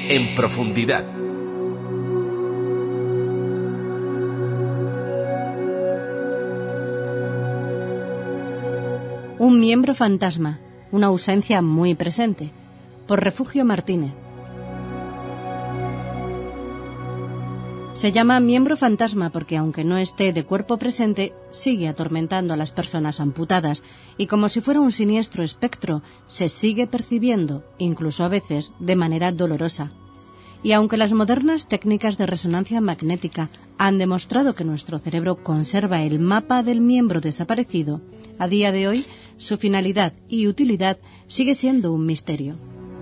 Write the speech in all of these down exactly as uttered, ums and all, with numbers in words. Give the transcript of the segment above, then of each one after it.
En profundidad. Un miembro fantasma, una ausencia muy presente, por Refugio Martínez. Se llama miembro fantasma porque, aunque no esté de cuerpo presente, sigue atormentando a las personas amputadas y, como si fuera un siniestro espectro, se sigue percibiendo, incluso a veces de manera dolorosa. Y aunque las modernas técnicas de resonancia magnética han demostrado que nuestro cerebro conserva el mapa del miembro desaparecido, a día de hoy su finalidad y utilidad sigue siendo un misterio.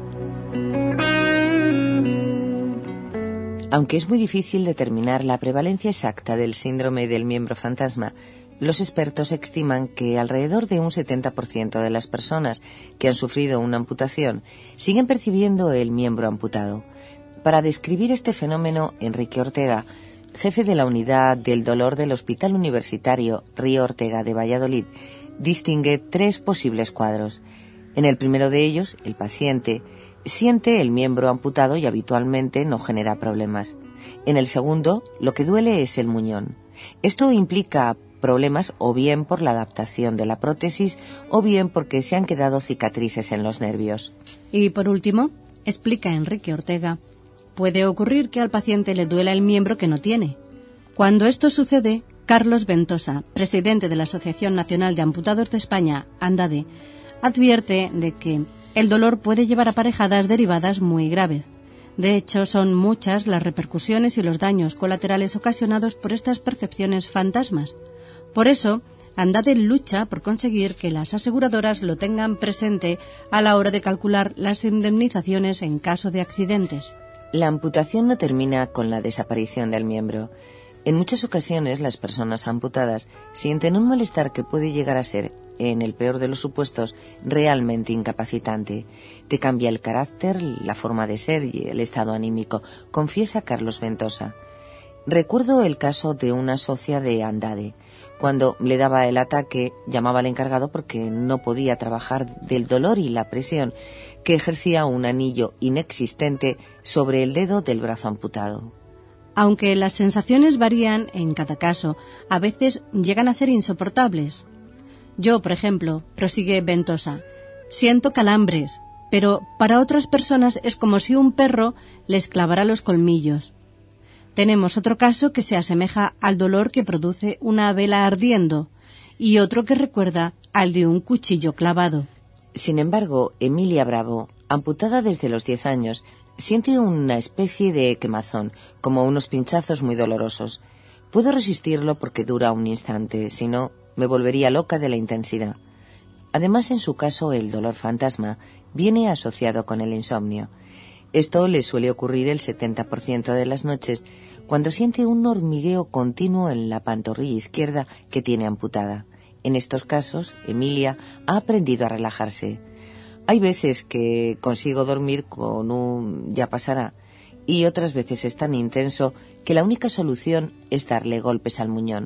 Aunque es muy difícil determinar la prevalencia exacta del síndrome del miembro fantasma, los expertos estiman que alrededor de un setenta por ciento de las personas que han sufrido una amputación siguen percibiendo el miembro amputado. Para describir este fenómeno, Enrique Ortega, jefe de la unidad del dolor del Hospital Universitario Río Ortega de Valladolid, distingue tres posibles cuadros. En el primero de ellos, el paciente siente el miembro amputado y habitualmente no genera problemas. En el segundo, lo que duele es el muñón. Esto implica problemas o bien por la adaptación de la prótesis o bien porque se han quedado cicatrices en los nervios. Y por último, explica Enrique Ortega, puede ocurrir que al paciente le duela el miembro que no tiene. Cuando esto sucede, Carlos Ventosa, presidente de la Asociación Nacional de Amputados de España, ANDADE, advierte de que el dolor puede llevar aparejadas derivadas muy graves. De hecho, son muchas las repercusiones y los daños colaterales ocasionados por estas percepciones fantasmas. Por eso, ANDADE lucha por conseguir que las aseguradoras lo tengan presente a la hora de calcular las indemnizaciones en caso de accidentes. La amputación no termina con la desaparición del miembro. En muchas ocasiones las personas amputadas sienten un malestar que puede llegar a ser, en el peor de los supuestos, realmente incapacitante. Te cambia el carácter, la forma de ser y el estado anímico, confiesa Carlos Ventosa. Recuerdo el caso de una socia de ANDADE. Cuando le daba el ataque, llamaba al encargado porque no podía trabajar del dolor y la presión que ejercía un anillo inexistente sobre el dedo del brazo amputado. Aunque las sensaciones varían en cada caso, a veces llegan a ser insoportables. Yo, por ejemplo, prosigue Ventosa, siento calambres, pero para otras personas es como si un perro les clavara los colmillos. Tenemos otro caso que se asemeja al dolor que produce una vela ardiendo y otro que recuerda al de un cuchillo clavado. Sin embargo, Emilia Bravo, amputada desde los diez años, siente una especie de quemazón, como unos pinchazos muy dolorosos. Puedo resistirlo porque dura un instante, si no, me volvería loca de la intensidad. Además, en su caso, el dolor fantasma viene asociado con el insomnio. Esto le suele ocurrir el setenta por ciento de las noches cuando siente un hormigueo continuo en la pantorrilla izquierda que tiene amputada. En estos casos, Emilia ha aprendido a relajarse. Hay veces que consigo dormir con un ya pasará y otras veces es tan intenso que la única solución es darle golpes al muñón.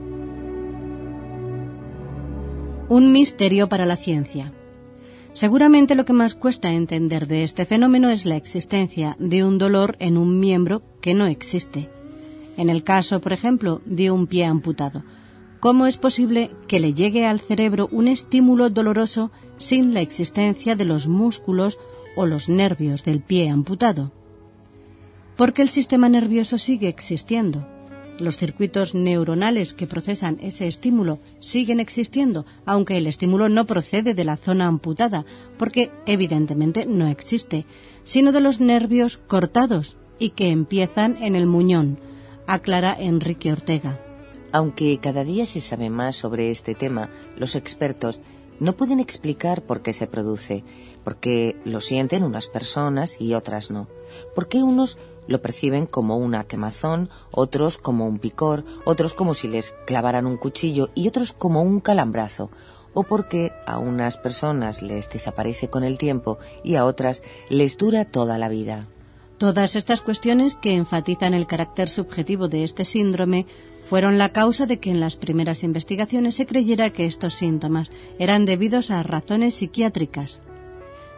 Un misterio para la ciencia. Seguramente lo que más cuesta entender de este fenómeno es la existencia de un dolor en un miembro que no existe. En el caso, por ejemplo, de un pie amputado, ¿cómo es posible que le llegue al cerebro un estímulo doloroso sin la existencia de los músculos o los nervios del pie amputado? Porque el sistema nervioso sigue existiendo. Los circuitos neuronales que procesan ese estímulo siguen existiendo, aunque el estímulo no procede de la zona amputada, porque evidentemente no existe, sino de los nervios cortados y que empiezan en el muñón, aclara Enrique Ortega. Aunque cada día se sabe más sobre este tema, los expertos no pueden explicar por qué se produce, por qué lo sienten unas personas y otras no, por qué unos lo perciben como una quemazón, otros como un picor, otros como si les clavaran un cuchillo y otros como un calambrazo, o porque a unas personas les desaparece con el tiempo y a otras les dura toda la vida. Todas estas cuestiones que enfatizan el carácter subjetivo de este síndrome fueron la causa de que en las primeras investigaciones se creyera que estos síntomas eran debidos a razones psiquiátricas.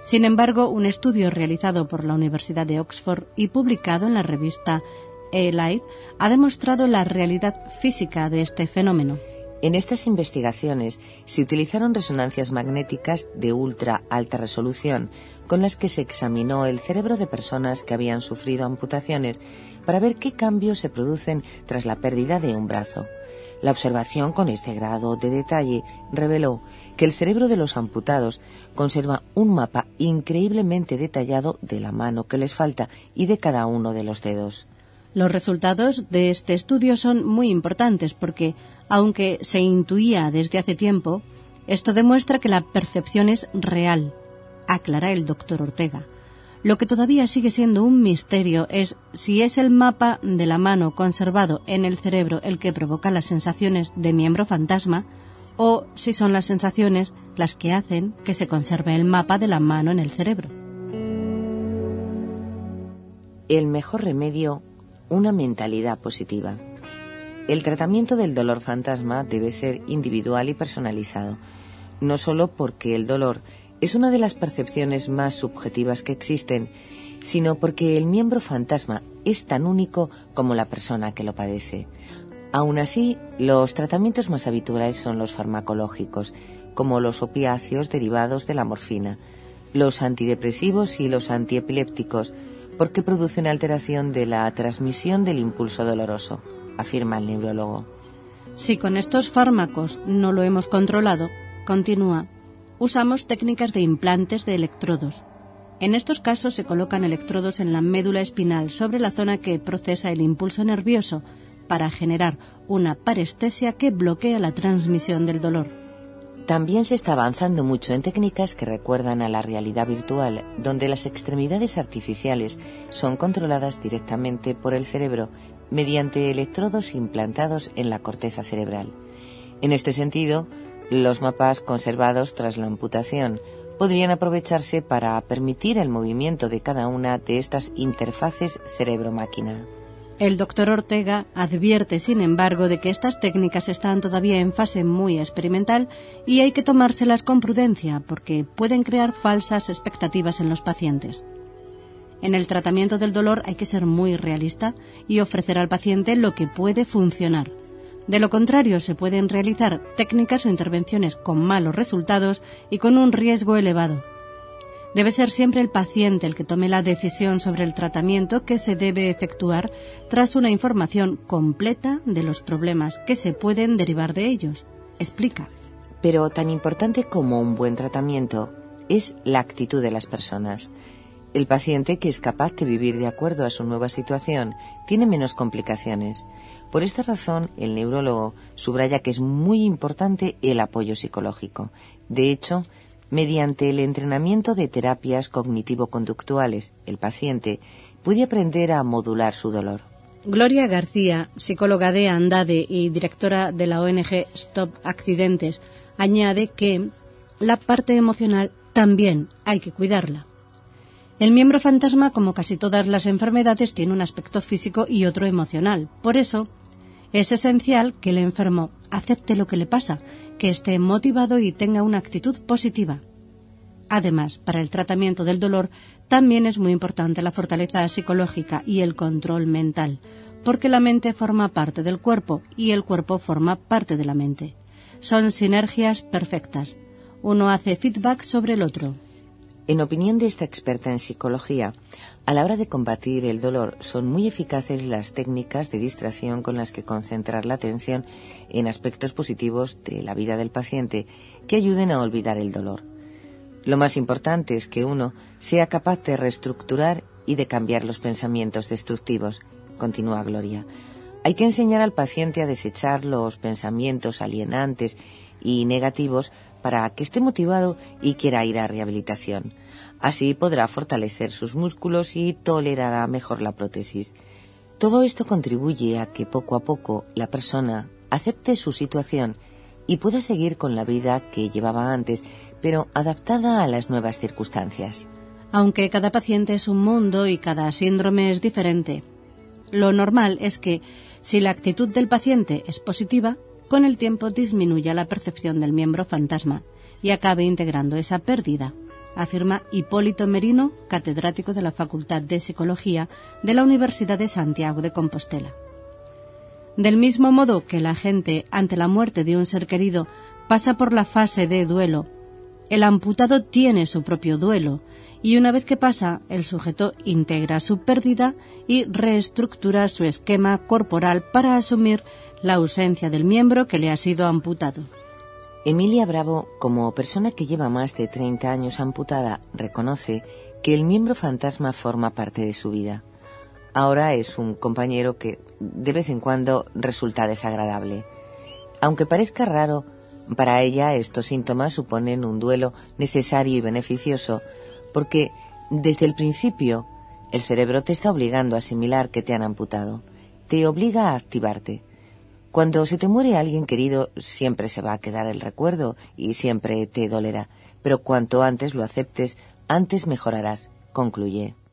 Sin embargo, un estudio realizado por la Universidad de Oxford y publicado en la revista eLife ha demostrado la realidad física de este fenómeno. En estas investigaciones se utilizaron resonancias magnéticas de ultra alta resolución con las que se examinó el cerebro de personas que habían sufrido amputaciones para ver qué cambios se producen tras la pérdida de un brazo. La observación con este grado de detalle reveló que el cerebro de los amputados conserva un mapa increíblemente detallado de la mano que les falta y de cada uno de los dedos. Los resultados de este estudio son muy importantes porque, aunque se intuía desde hace tiempo, esto demuestra que la percepción es real, aclara el doctor Ortega. Lo que todavía sigue siendo un misterio es si es el mapa de la mano conservado en el cerebro el que provoca las sensaciones de miembro fantasma o si son las sensaciones las que hacen que se conserve el mapa de la mano en el cerebro. El mejor remedio, una mentalidad positiva. El tratamiento del dolor fantasma debe ser individual y personalizado, no solo porque el dolor es una de las percepciones más subjetivas que existen, sino porque el miembro fantasma es tan único como la persona que lo padece. Aún así, los tratamientos más habituales son los farmacológicos, como los opiáceos derivados de la morfina, los antidepresivos y los antiepilépticos, porque producen alteración de la transmisión del impulso doloroso, afirma el neurólogo. Si con estos fármacos no lo hemos controlado, continúa, usamos técnicas de implantes de electrodos. En estos casos se colocan electrodos en la médula espinal sobre la zona que procesa el impulso nervioso para generar una parestesia que bloquea la transmisión del dolor. También se está avanzando mucho en técnicas que recuerdan a la realidad virtual, donde las extremidades artificiales son controladas directamente por el cerebro mediante electrodos implantados en la corteza cerebral. En este sentido, los mapas conservados tras la amputación podrían aprovecharse para permitir el movimiento de cada una de estas interfaces cerebro-máquina. El doctor Ortega advierte, sin embargo, de que estas técnicas están todavía en fase muy experimental y hay que tomárselas con prudencia porque pueden crear falsas expectativas en los pacientes. En el tratamiento del dolor hay que ser muy realista y ofrecer al paciente lo que puede funcionar. De lo contrario, se pueden realizar técnicas o intervenciones con malos resultados y con un riesgo elevado. Debe ser siempre el paciente el que tome la decisión sobre el tratamiento que se debe efectuar tras una información completa de los problemas que se pueden derivar de ellos, explica. Pero tan importante como un buen tratamiento es la actitud de las personas. El paciente que es capaz de vivir de acuerdo a su nueva situación tiene menos complicaciones. Por esta razón, el neurólogo subraya que es muy importante el apoyo psicológico. De hecho, mediante el entrenamiento de terapias cognitivo-conductuales, el paciente puede aprender a modular su dolor. Gloria García, psicóloga de ANDADE y directora de la O N G Stop Accidentes, añade que la parte emocional también hay que cuidarla. El miembro fantasma, como casi todas las enfermedades, tiene un aspecto físico y otro emocional. Por eso, es esencial que el enfermo acepte lo que le pasa, que esté motivado y tenga una actitud positiva. Además, para el tratamiento del dolor también es muy importante la fortaleza psicológica y el control mental, porque la mente forma parte del cuerpo y el cuerpo forma parte de la mente. Son sinergias perfectas. Uno hace feedback sobre el otro. En opinión de esta experta en psicología, a la hora de combatir el dolor son muy eficaces las técnicas de distracción con las que concentrar la atención en aspectos positivos de la vida del paciente que ayuden a olvidar el dolor. Lo más importante es que uno sea capaz de reestructurar y de cambiar los pensamientos destructivos, continúa Gloria. Hay que enseñar al paciente a desechar los pensamientos alienantes y negativos para que esté motivado y quiera ir a rehabilitación. Así podrá fortalecer sus músculos y tolerará mejor la prótesis. Todo esto contribuye a que poco a poco la persona acepte su situación y pueda seguir con la vida que llevaba antes, pero adaptada a las nuevas circunstancias. Aunque cada paciente es un mundo y cada síndrome es diferente, lo normal es que, si la actitud del paciente es positiva, con el tiempo disminuya la percepción del miembro fantasma y acabe integrando esa pérdida. afirma Hipólito Merino, catedrático de la Facultad de Psicología de la Universidad de Santiago de Compostela. Del mismo modo que la gente, ante la muerte de un ser querido, pasa por la fase de duelo, el amputado tiene su propio duelo, y una vez que pasa, el sujeto integra su pérdida y reestructura su esquema corporal para asumir la ausencia del miembro que le ha sido amputado. Emilia Bravo, como persona que lleva más de treinta años amputada, reconoce que el miembro fantasma forma parte de su vida. Ahora es un compañero que de vez en cuando resulta desagradable. Aunque parezca raro, para ella estos síntomas suponen un duelo necesario y beneficioso, porque desde el principio el cerebro te está obligando a asimilar que te han amputado. Te obliga a activarte. Cuando se te muere alguien querido, siempre se va a quedar el recuerdo y siempre te dolerá. Pero cuanto antes lo aceptes, antes mejorarás, concluye.